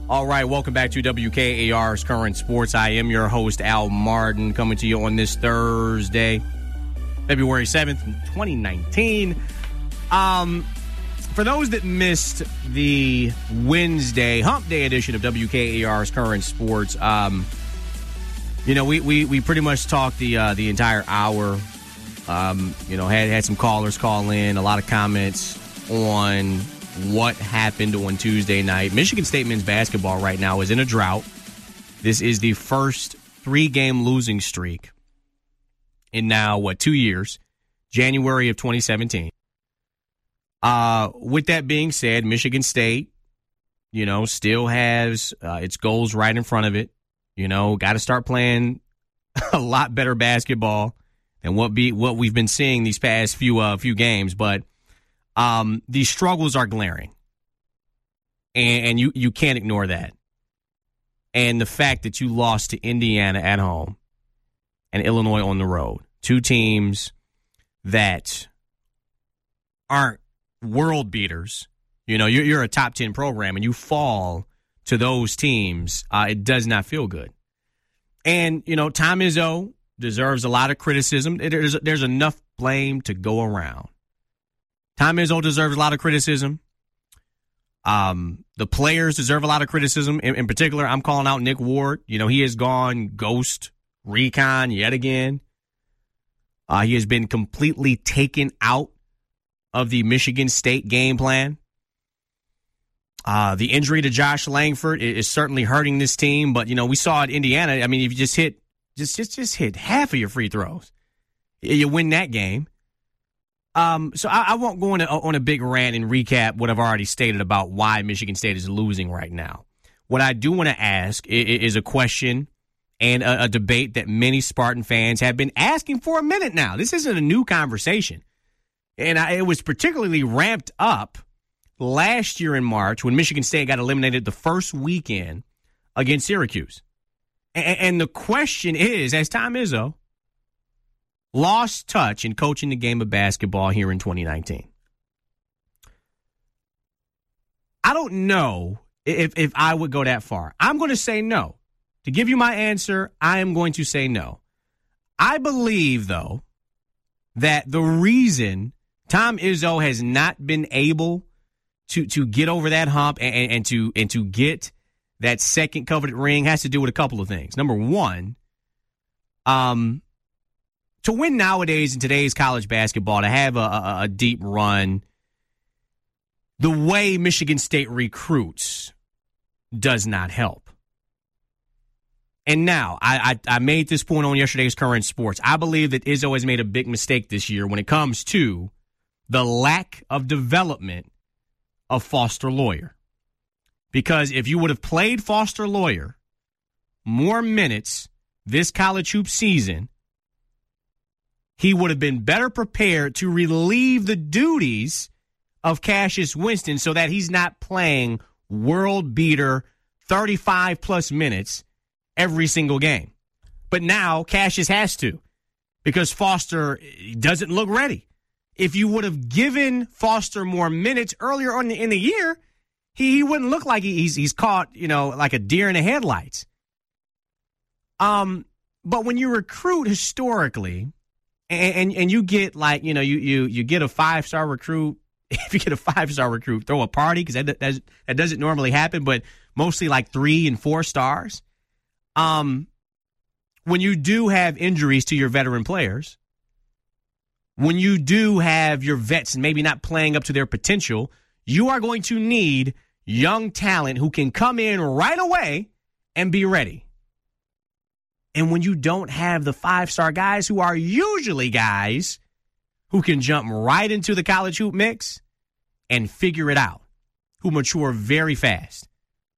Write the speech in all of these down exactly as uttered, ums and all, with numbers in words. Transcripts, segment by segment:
All right, welcome back to W K A R's Current Sports. I am your host, Al Martin, coming to you on this Thursday, February seventh, twenty nineteen. Um, for those that missed the Wednesday, Hump Day edition of W K A R's Current Sports, um, you know, we, we, we pretty much talked the uh, the entire hour. Um, you know, had had some callers call in, a lot of comments on what happened on Tuesday night. Michigan State men's basketball right now is in a drought. This is the first three-game losing streak in now, what, two years, January of twenty seventeen. Uh, with that being said, Michigan State, you know, still has uh, its goals right in front of it. You know, got to start playing a lot better basketball than what be what we've been seeing these past few uh, few games, but Um, these struggles are glaring, and, and you, you can't ignore that. And the fact that you lost to Indiana at home and Illinois on the road, two teams that aren't world beaters. You know, you're, you're a top ten program, and you fall to those teams. Uh, it does not feel good. And, you know, Tom Izzo deserves a lot of criticism. There's, there's enough blame to go around. Tom Izzo deserves a lot of criticism. Um, the players deserve a lot of criticism. In, in particular, I'm calling out Nick Ward. You know, he has gone ghost recon yet again. Uh, he has been completely taken out of the Michigan State game plan. Uh, the injury to Josh Langford is, is certainly hurting this team. But, you know, we saw at Indiana, I mean, if you just hit just just just hit half of your free throws, you win that game. Um, so I, I won't go on a, on a big rant and recap what I've already stated about why Michigan State is losing right now. What I do want to ask is, is a question and a, a debate that many Spartan fans have been asking for a minute now. This isn't a new conversation. And I, it was particularly ramped up last year in March when Michigan State got eliminated the first weekend against Syracuse. And, and the question is, as Tom Izzo lost touch in coaching the game of basketball here in twenty nineteen. I don't know if, if I would go that far. I'm going to say no. To give you my answer, I am going to say no. I believe, though, that the reason Tom Izzo has not been able to, to get over that hump and, and, to, and to get that second coveted ring has to do with a couple of things. Number one, um, to win nowadays in today's college basketball, to have a, a, a deep run, the way Michigan State recruits does not help. And now, I, I, I made this point on yesterday's Current Sports. I believe that Izzo has made a big mistake this year when it comes to the lack of development of Foster Loyer. Because if you would have played Foster Loyer more minutes this college hoop season, he would have been better prepared to relieve the duties of Cassius Winston so that he's not playing world beater thirty-five plus minutes every single game. But now Cassius has to because Foster doesn't look ready. If you would have given Foster more minutes earlier on in the year, he, he wouldn't look like he's he's caught, you know, like a deer in the headlights. Um, but when you recruit historically, And, and and you get like, you know, you you you get a five-star recruit. If you get a five-star recruit, throw a party because that, that, that doesn't normally happen, but mostly like three and four stars. Um, when you do have injuries to your veteran players, when you do have your vets maybe not playing up to their potential, you are going to need young talent who can come in right away and be ready. And when you don't have the five-star guys who are usually guys who can jump right into the college hoop mix and figure it out, who mature very fast,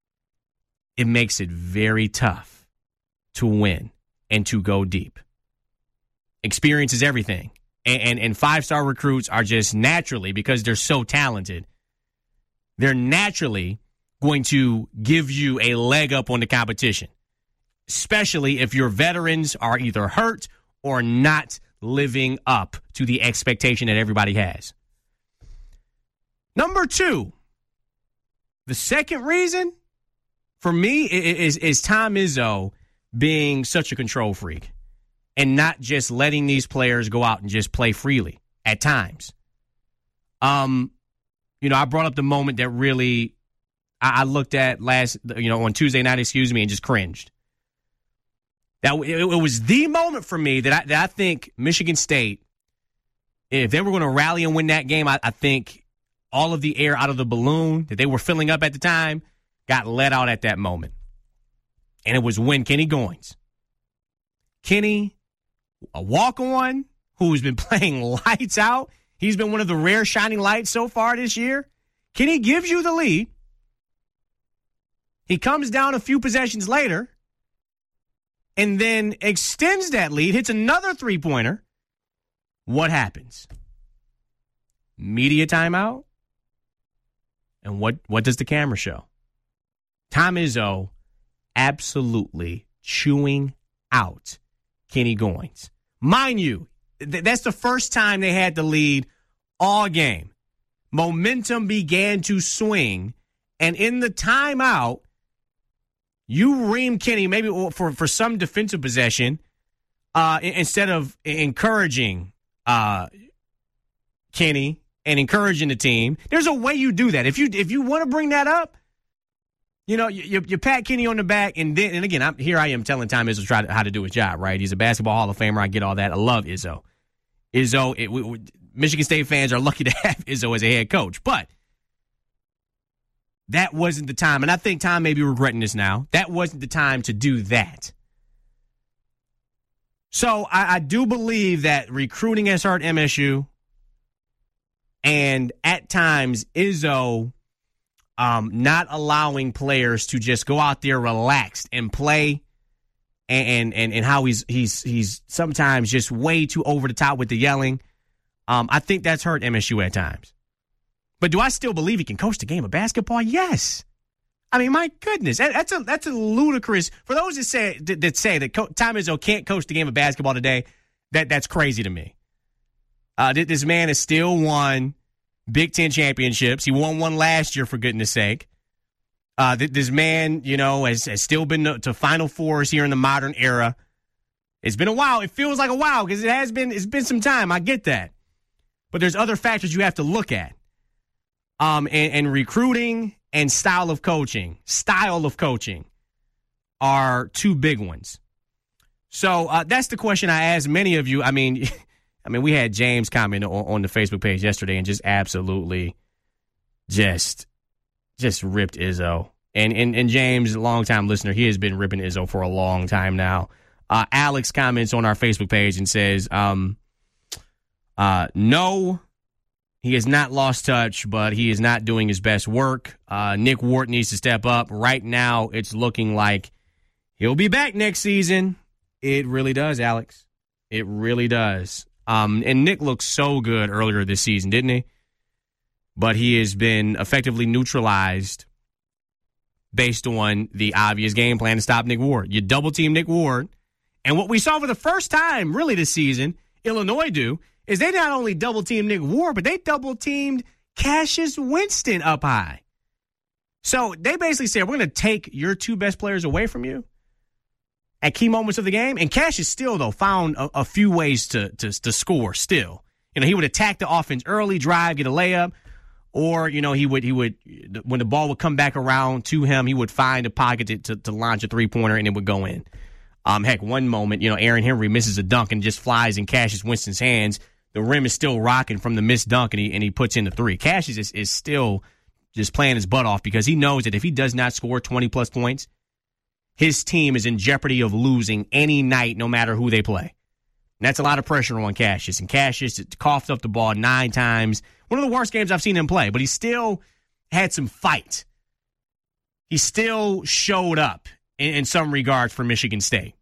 it makes it very tough to win and to go deep. Experience is everything. And, and, and five-star recruits are just naturally, because they're so talented, they're naturally going to give you a leg up on the competition, especially if your veterans are either hurt or not living up to the expectation that everybody has. Number two, the second reason for me, is, is Tom Izzo being such a control freak and not just letting these players go out and just play freely at times. Um, you know, I brought up the moment that really I, I looked at last, you know, on Tuesday night, excuse me, and just cringed. That it, it was the moment for me that I, that I think Michigan State, if they were going to rally and win that game, I, I think all of the air out of the balloon that they were filling up at the time got let out at that moment. And it was when Kenny Goins. Kenny, a walk-on who's been playing lights out. He's been one of the rare shining lights so far this year. Kenny gives you the lead. He comes down a few possessions later and then extends that lead, hits another three-pointer. What happens? Media timeout. And what, what does the camera show? Tom Izzo absolutely chewing out Kenny Goins. Mind you, th- that's the first time they had the lead all game. Momentum began to swing, and in the timeout, you ream Kenny maybe for, for some defensive possession uh, instead of encouraging uh, Kenny and encouraging the team. There's a way you do that. If you if you want to bring that up, you know, you, you pat Kenny on the back, and then, and again, I'm, here I am telling Tom Izzo try to, how to do his job, right? He's a basketball Hall of Famer. I get all that. I love Izzo. Izzo, it, we, we, Michigan State fans are lucky to have Izzo as a head coach, but that wasn't the time, and I think Tom may be regretting this now. That wasn't the time to do that. So I, I do believe that recruiting has hurt M S U, and at times Izzo um, not allowing players to just go out there relaxed and play, and and and how he's he's he's sometimes just way too over the top with the yelling. Um, I think that's hurt M S U at times. But do I still believe he can coach the game of basketball? Yes. I mean, my goodness, that's a that's a ludicrous. For those that say that, that say that Co- Tom Izzo can't coach the game of basketball today, that that's crazy to me. Uh, this man has still won Big Ten championships. He won one last year, for goodness sake. Uh, this man, you know, has, has still been to Final Fours here in the modern era. It's been a while. It feels like a while because it has been. It's been some time. I get that, but there's other factors you have to look at. Um, and, and recruiting and style of coaching, style of coaching are two big ones. So uh, that's the question I asked many of you. I mean, I mean, we had James comment on, on the Facebook page yesterday and just absolutely just just ripped Izzo. And and, and James, a longtime listener, he has been ripping Izzo for a long time now. Uh, Alex comments on our Facebook page and says, um, uh, no, he has not lost touch, but he is not doing his best work. Uh, Nick Ward needs to step up. Right now, it's looking like he'll be back next season. It really does, Alex. It really does. Um, and Nick looked so good earlier this season, didn't he? But he has been effectively neutralized based on the obvious game plan to stop Nick Ward. You double-team Nick Ward. And what we saw for the first time, really, this season, Illinois do, is they not only double-teamed Nick Ward, but they double-teamed Cassius Winston up high. So they basically said, we're going to take your two best players away from you at key moments of the game. And Cassius still, though, found a, a few ways to, to, to score still. You know, he would attack the offense early, drive, get a layup. Or, you know, he would, he would when the ball would come back around to him, he would find a pocket to, to, to launch a three-pointer, and it would go in. Um, heck, one moment, you know, Aaron Henry misses a dunk and just flies in Cassius Winston's hands. The rim is still rocking from the missed dunk, and he, and he puts in the three. Cassius is, is still just playing his butt off because he knows that if he does not score twenty-plus points, his team is in jeopardy of losing any night, no matter who they play. And that's a lot of pressure on Cassius. And Cassius coughed up the ball nine times. One of the worst games I've seen him play, but he still had some fight. He still showed up in, in some regards for Michigan State.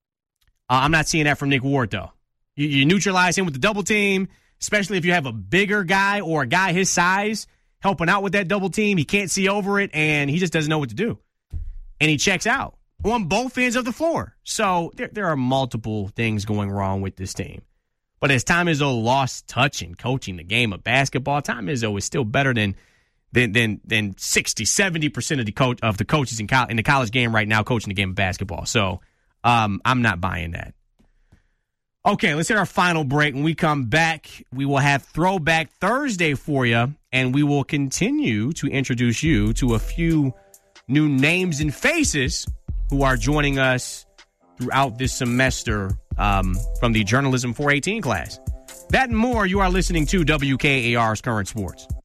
Uh, I'm not seeing that from Nick Ward, though. You, you neutralize him with the double team, especially if you have a bigger guy or a guy his size helping out with that double team. He can't see over it, and he just doesn't know what to do. And he checks out on both ends of the floor. So there, there are multiple things going wrong with this team. But as Tom Izzo lost touch in coaching the game of basketball, Tom Izzo is still better than than than than sixty, seventy percent of the coach of the coaches in, co- in the college game right now coaching the game of basketball. So um, I'm not buying that. Okay, let's hit our final break. When we come back, we will have Throwback Thursday for you, and we will continue to introduce you to a few new names and faces who are joining us throughout this semester um, from the Journalism four eighteen class. That and more, you are listening to W K A R's Current Sports.